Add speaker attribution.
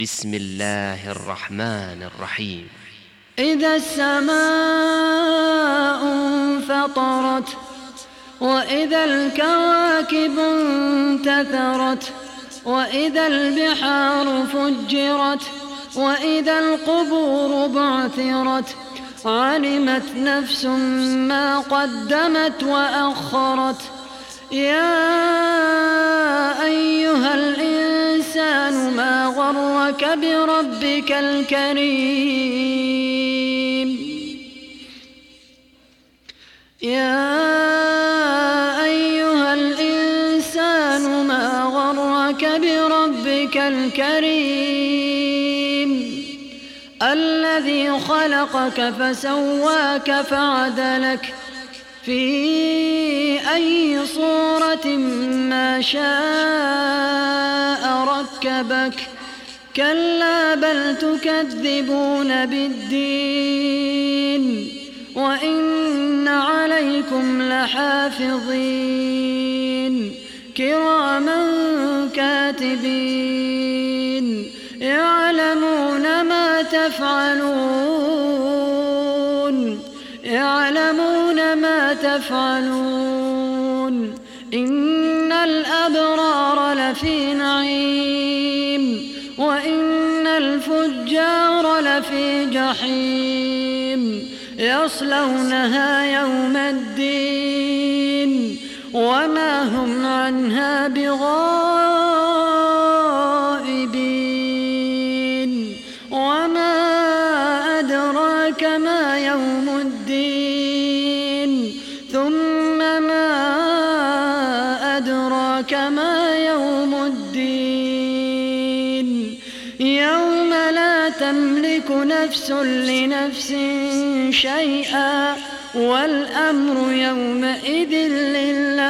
Speaker 1: بسم الله الرحمن الرحيم.
Speaker 2: إذا السماء انفطرت وإذا الكواكب انتثرت وإذا البحار فجرت وإذا القبور بعثرت علمت نفس ما قدمت وأخرت. يا أيها الإنسان ما غرك بربك الكريم. يا أيها الإنسان ما غرك بربك الكريم الذي خلقك فسواك فعدلك في أي صورة ما شاء ركبك. كلا بل تكذبون بالدين وإن عليكم لحافظين كراما كاتبين يعلمون ما تفعلون. إن الأبرار لفي نعيم وإن الفجار لفي جحيم يصلونها يوم الدين وما هم عنها بغائبين. وما أدراك ما يوم الدين ثم ما أدراك ما يوم الدين يوم لا تملك نفس لنفس شيئا والأمر يومئذ لله.